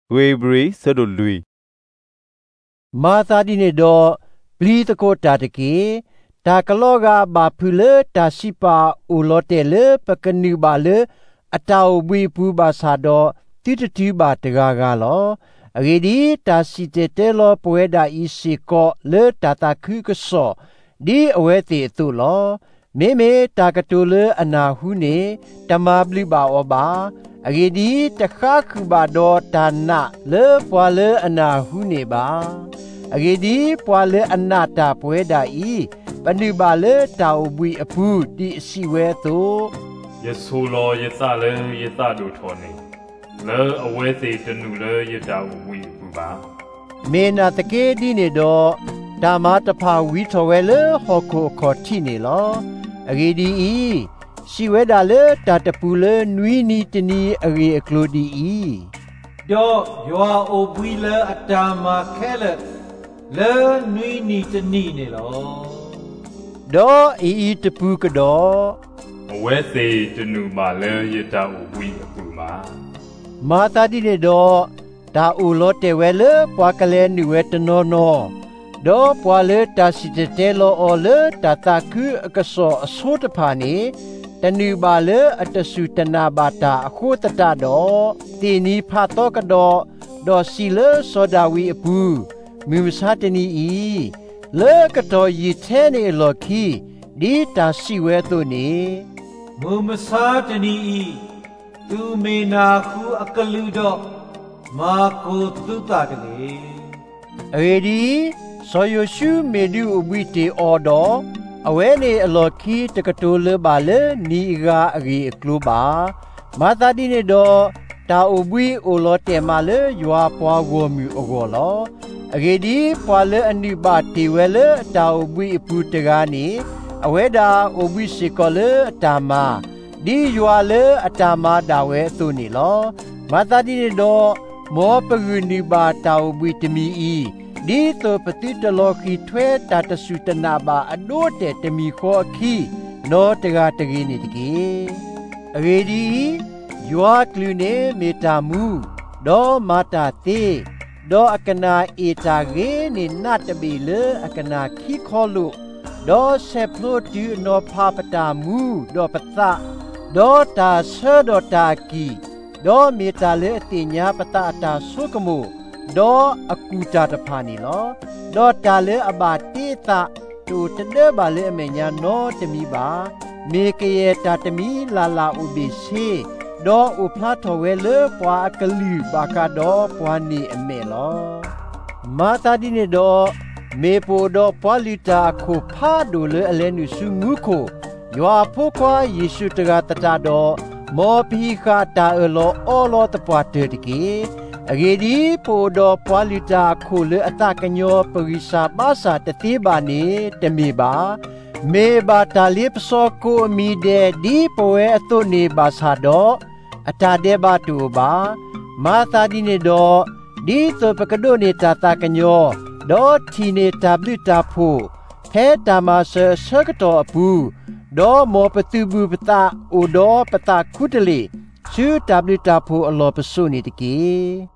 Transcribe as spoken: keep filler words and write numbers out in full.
ဝေဘရီဆဒိုလူမာသာဒီနေတော့ပလီတကိုတာတကေတာကလောကဘာဖူလေတာရှိပါဦးလောတဲလေပကနိဘာလေအတောဝီပူဘာသာတော့တိတတိဘာတကားကလောအဂေဒီတာစီတေတဲလောပွဲဒါဤစီကောလေတာတာခုကဆောဒီအဝဲတီသူလောမေမေတာကတူလေအနာဟုနေတမပလိဘာဩဘာအဂေဒီတခါခုဘာတော့ဒါနလေပွာလေအနာဟုနေပါအဂေဒီပွာလေအနာတာပွဲဒါဤပဏိပါလေတာဝဘွီအဖူတိအစီဝဲသို့ယေဆိုလောယေသလေယေသဒုထောနေလေအဝဲစီတနုလေယေတာဝဘွီပူပါမေနာတကေဒီနေတော့ဓမ္မတဖာဝီထော်ဝဲလေဟောကိုခေါ်တိနေလောအဂေဒီဤရှိဝဲဒါလေတာတပူလေနွီနီတနီအဂေအကလိုဒီဤတော့ယောအိုဘွီလေအတာမာခဲလေလေနွီနီတနီနေလောတော့ဤဤတပူကတော့အဝဲစီတနုမာလေယေတာဝဘွီအပူပါမာတာဒီနေတော့ဒါအိုလောတဲဝဲလေပွားကလေးနွေတနောနောတော့ပွာလေတာစီတဲလောအော်လေတာတာကူအကဆောအစိုးတဖာနေတနုပါလေအတဆုတနာဘာတာအခုတတတော့တီနီဖာတော့ကတော့တော့စီလေစောဒဝီအပူမြမစာတနီဤလေကတော့ယီထဲနေလော်ခီဒီတာစီဝဲသူနေမူမစာတနီဤသူမေနာခုအကလူတော့မာကိုသုတတလေအေဒီဆိုယရှုမေဒူအဝိတေအော်တော်အဝဲနေအလော်ခီတကတိုလပါလေနီဂါအဂီကလူပါမာတာဒီနေတော့တာအဘွီအိုလောတဲမာလေယွာပွားကိုမြူအကောလောအဂေဒီပွာလေအနိပါတီဝဲလေတာအဘွီအပူတကားနေအဝဲတာအဘွီစီကောလေအတာမာဒီယွာလေအတာမာဒါဝဲသူနေလောမာတာဒီနေတော့မောပဂုနိပါတာအဘွီတမီဤဒီတောပတိတလောခီထွဲတာတဆုတနာဘာအဒိုတဲတမီခောခီနောတကတကြီးနေတကြီးအဂေဒီယွာကလူနေမေတာမူဒေါ်မာတာတေဒေါ်အကနာအေတာဂေနေနတ်တဘီလေအကနာခီခောလုဒေါ်ဆေဖလိုတူနောဖာပတာမူဒေါ်ပသဒေါ်တာဆေဒေါ်တာကီဒေါ်မေတာလေအတိညာပတာတာဆုကမှုဒေါ်အကူတာတဖာနီလောဒေါ်တာလေအဘာတိတာတူတတဲ့ပါလေအမေညာနောတမီပါမေကရေတာတမီလာလာဥပိရှိဒေါ်ဥဖလာထော်ဝဲလေပွားကလူဘာကာဒေါ်ပွားနီအမေလောမာတာဒီနေဒေါ်မေပိုဒေါ်ပွာလီတာခုဖာဒိုလေအလဲနုစုငုခုယောဖိုခွာယေရှုတကတတာဒေါ်မောပိခာတာအလောအောလောတပွားတေတကေအဂေဒီပိုဒေါ်ပွာလီတာခုလေအတကညောပရိစာပါစာတတိဘာနေတမီပါမေဘာတာလိပစောကိုမီဒေဒီပွဲအတုနေပါစာတော့အတာဒေဘာတူပါမာသာဒီနေတော့ဒီသပကဒိုနေတာတာကညောဒေါ်တီနေတာဘလတာဖို့ဖဲတာမဆာဆကတော့အပူဒေါ်မောပတူဘူးပတာအိုဒေါ်ပတာခုတလီရှူတာဘလတာဖို့အလောပဆုနေတကေ